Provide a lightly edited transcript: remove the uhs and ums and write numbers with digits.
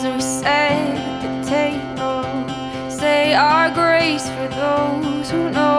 as we sat at the table, say our grace for those who know